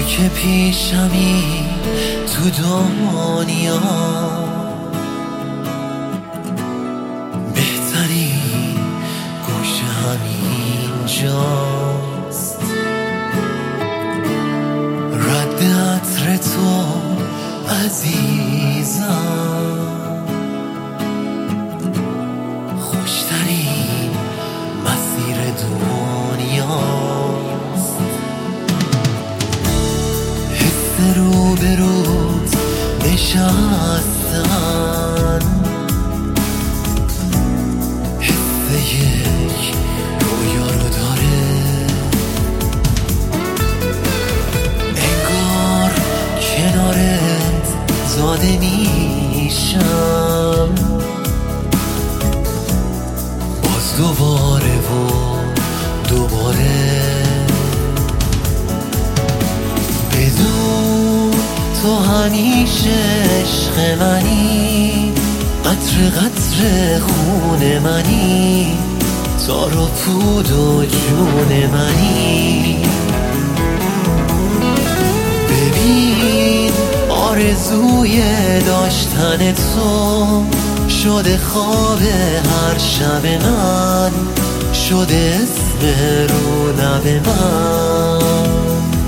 که پیشمی تو دنیا، بهترین گوشه همینجاست. رد عطر تو عزیزم، خوشترین مسیر دنیاست. حس رو به روت نشستن، حس یک رویا رو داره. انگار کنارت زاده میشم باز دوباره و دوباره. بدون تو همیشه عشق منی، قطر قطر خون منی، تار و پود و جون منی. ببین آرزوی داشتن تو شده خواب هر شب من، شده اسم رو لب من.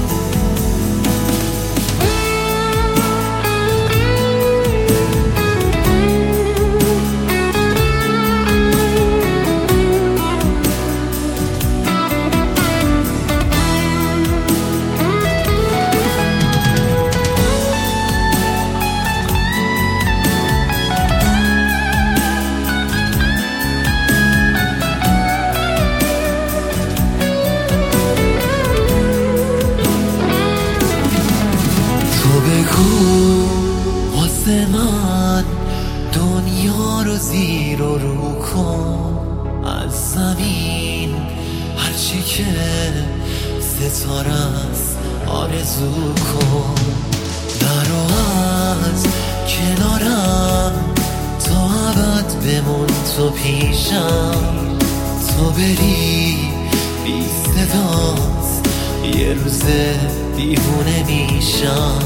بگو واسه من دنیا رو زیر و رو کن، از زمین هرچی که ستاره است آرزو کن. نرو از کنارم تا ابد بمون تو پیشم، تو بری بی صدات یه روز دیوونه میشم.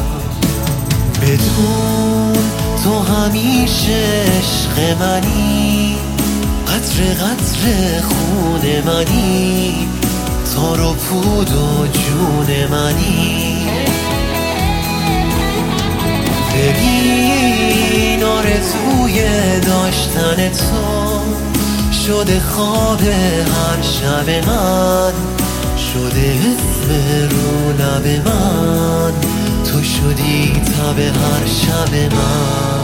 بدون تو همیشه عشق منی، قطر قطر خون منی، تار و پود و جون منی. ببین آرزوی داشتن تو شده خواب هر شب من، شده اسم رو لب من، تو شدی تب هر شب من.